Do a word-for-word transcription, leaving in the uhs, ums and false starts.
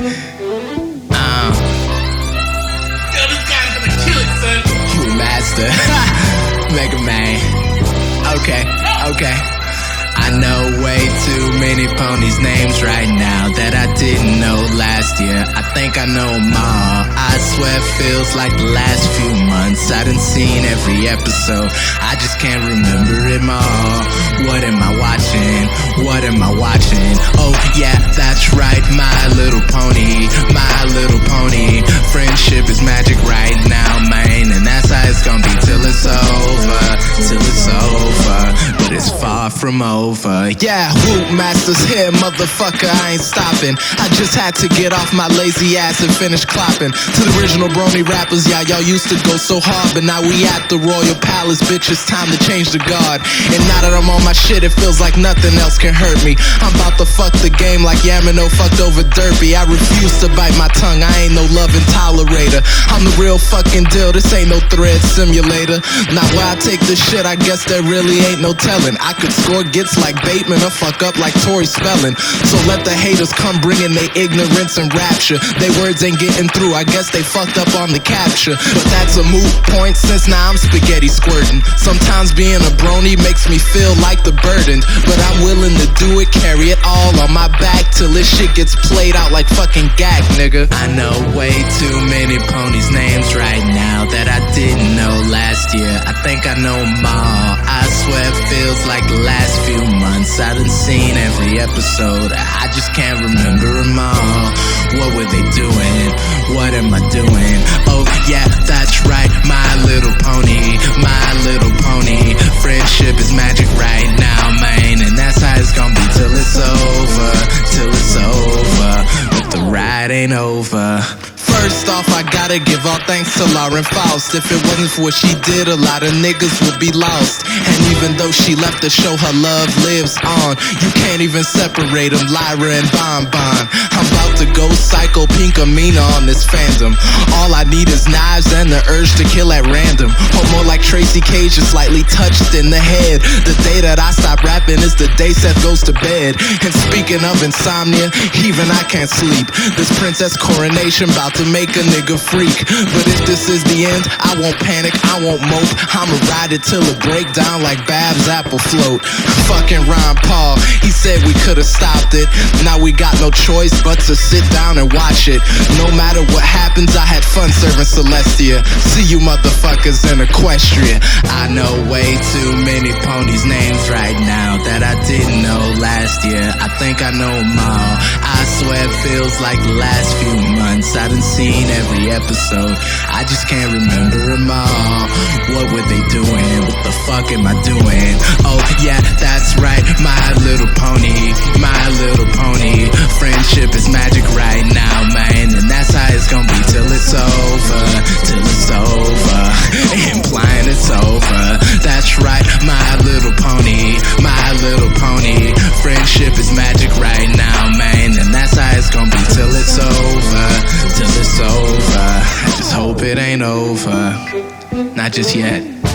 Um, Yo, this guy's gonna kill it, son. you master. Mega Man. Okay, okay. I know way too many ponies' names right now that I didn't know last year. I think I know them all. I swear it feels like the last few months. I done seen every episode. I just can't remember them all. What am I watching? What am I watching? Oh yeah, that's right, My Little Pony. My Little Pony. Friendship is magic right now, man. And that's how it's gonna be till it's over. Till it's over. But it's far from over. Yeah, Whoop Masters here, motherfucker, I ain't stopping. I just had to get off my lazy ass and finish clopping. To the original brony rappers, yeah, y'all used to go so hard, but now we at the Royal Palace, bitch, it's time to change the guard. And now that I'm on my shit, it feels like nothing else can hurt me. I'm about to fuck the game like Yamino fucked over Derpy. I refuse to bite my tongue, I ain't no loving tolerator. I'm the real fucking deal, this ain't no thread simulator. Now where I take this shit, I guess there really ain't no telling. I could score gets like Bateman or fuck up like Tori Spelling. So let the haters come bringing their ignorance and rapture. They words ain't getting through, I guess they fucked up on the capture. But that's a moot point since now I'm spaghetti squirting. Sometimes being a brony makes me feel like the burden, but I'm willing to do it, carry it all on my back till this shit gets played out like fucking gag, nigga. I know way too many ponies' names right now that I didn't know last year. I think I know them all. I swear it feels like the last few months. I done seen every episode. I just can't remember them all. What were they doing? What am I doing? Oh yeah, that's right, My Little Pony. My Little Pony. Friendship is magic right now, man. And that's how it's gonna be till it's over. Till it's over. But the ride ain't over. First off, I gotta give all thanks to Lauren Faust. If it wasn't for what she did, a lot of niggas would be lost. And even though she left the show, her love lives on. You can't even separate them, Lyra and Bon Bon. I'm about to go psycho Pinkamena on this fandom. All I need is knives and the urge to kill at random. Or more like Tracy Cage, just slightly touched in the head. The day that I stop rapping is the day Seth goes to bed. And speaking of insomnia, even I can't sleep. This princess coronation about to make a nigga freak. But if this is the end, I won't panic, I won't mope. I'ma ride it till it break down like Bab's apple float. Fucking Ron Paul, he said we could've stopped it. Now we got no choice but to sit down and watch it. No matter what happens, I had fun serving Celestia. See you motherfuckers in Equestria. I know way too many ponies' names right now that I didn't know last year. I think I know them all. I swear it feels like the last few months. I done seen every episode. I just can't remember them all. What were they doing? What the fuck am I doing? Oh yeah, that's right, My Little Pony. My Little Pony. Friendship is magic right now, man. And that's how it's gonna be till it's over. Till it's over. Implying it's over. That's right, My Little Pony. My Little Pony. Friendship is magic right now, man. And that's how it's gonna be till it's over. Till it's over. I just hope it ain't over. Not just yet.